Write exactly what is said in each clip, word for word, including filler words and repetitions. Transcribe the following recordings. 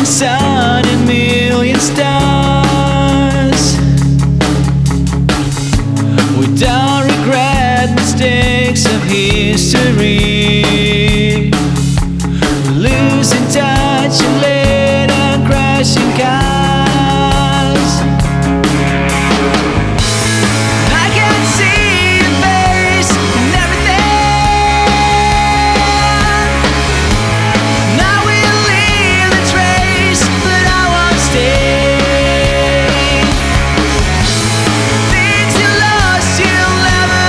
million sun and million stars. We don't regret mistakes of history. Losing touch and later crashing cars. I can see your face and everything. Now we'll leave the trace, but I won't stay. Things you lost you'll never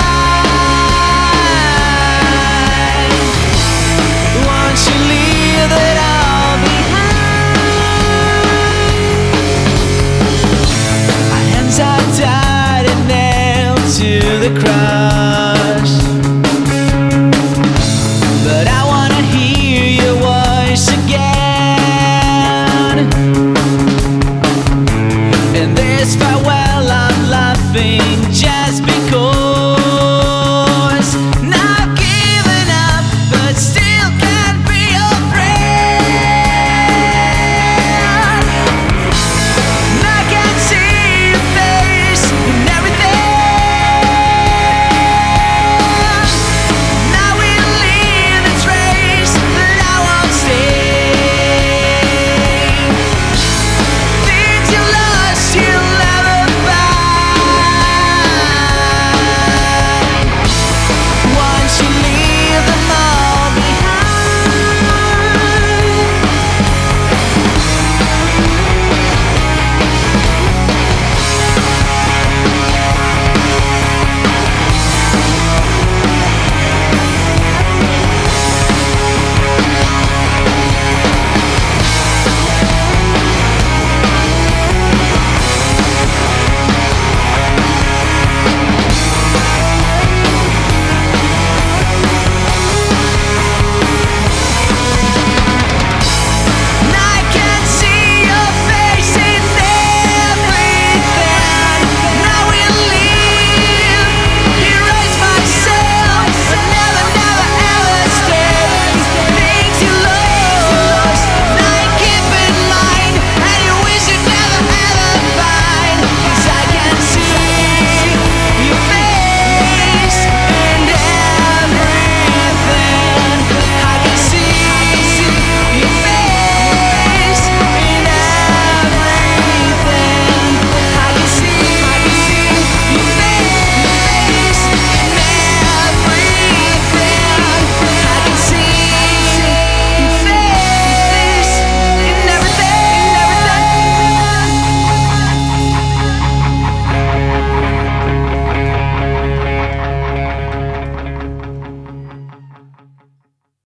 find. Once you leave it all behind, our hands are tied and nailed to the cross.